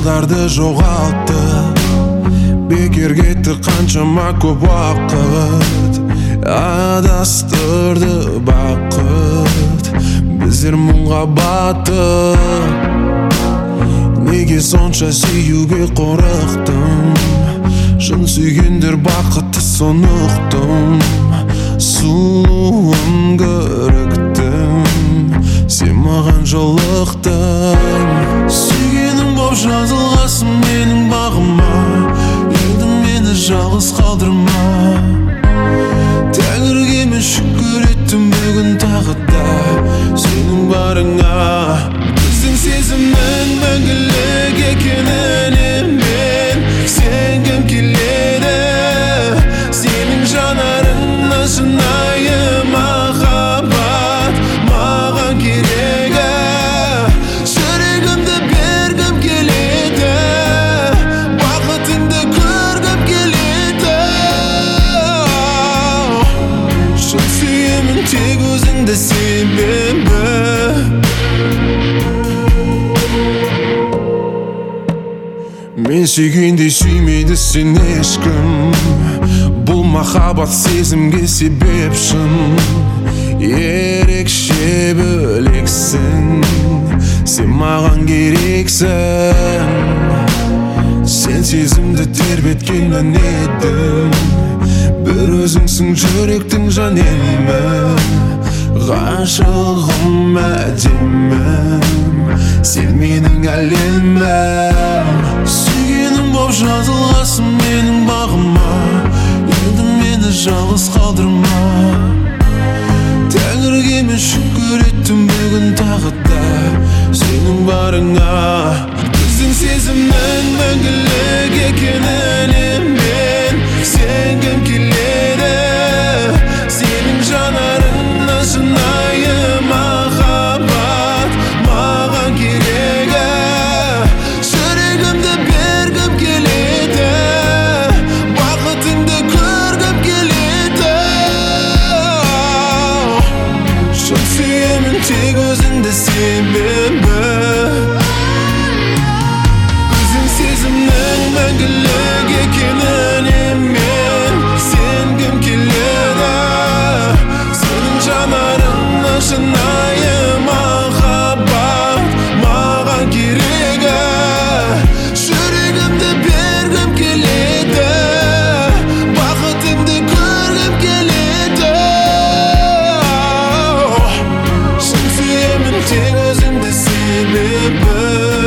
жылдарды жоғалтты, бекер кетті қаншама көп уақыт, адастырды бақыт, біздер мұңға баттық. Неге сонша сүюге қорықтым, шын сүйгендер бақытты сонықты. Сұлуым көріктім, сен маған жолықтың. Сүйгенім боп жазылғасың менің бағыма, енді мені жалғыз қалдырма. Тәңірге мен шүкір еттім бүгін тағы да сенің барыңа. Біздің сезімнің мәңгілік екеніне мен сенгім келеді. Сенің жанарыңа шынайы махаббат маған керек. Жүрегімді бергім келеді, бақытыңды көргім келеді. Шын сүйемін тек өзіңді себебі. Мен сүйгендей сүймейді сен ешкім, бұл махаббат сезімге себепшін. Ерекше бөлексің, сен маған керексің. Сен сезімді тербеткеннен едім, бір өзіңсің жүректің жан емі. Ғашығым әдемім, сен менің әлемім. Сүйгенім боп жазылғасың менің бағыма, енді мені жалғыз қалдырма. Тәңірге мен шүкір еттім бүгін тағы да сенің барыңа. Біздің сезімнің мәңгілік екеніне мен сенгім келеді. Сенің жанарыңа шынайы махаббат маған керек. Жүрегімді бергім келеді, бақытыңды көргім келеді. Шын сүйемін тек өзіңді себебі. Біздің сезімнің мәңгілік екеніне мен сенгім келеді. Сенің жанарыңа шынайы махаббат маған керек. Жүрегімді бергім келеді, бақытыңды көргім келеді. Шын сүйемін тек өзіңді себебі.